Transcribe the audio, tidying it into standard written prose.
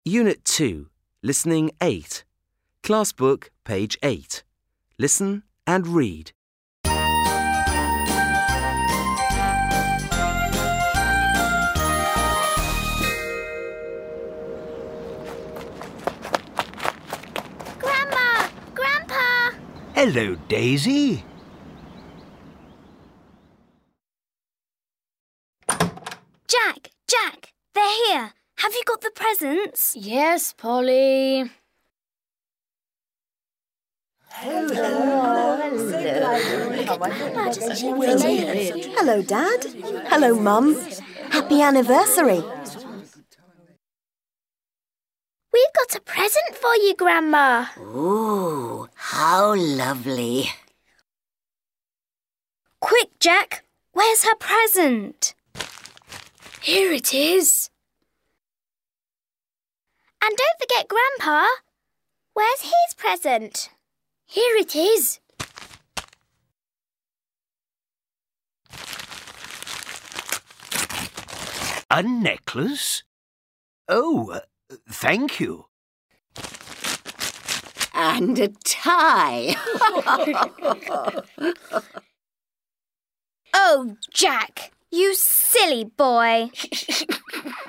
Unit 2, Listening 8. Class Book, page 8. Listen and read. Grandma! Grandpa! Hello, Daisy. Jack, they're here. Have you got the presents? Yes, Polly. Hello, Dad. Hello, Mum. Happy anniversary. We've got a present for you, Grandma. Ooh, how lovely. Quick, Jack. Where's her present? Here it is. And don't forget Grandpa. Where's his present? Here it is. A necklace? Oh, thank you. And a tie. Oh, Jack, you silly boy.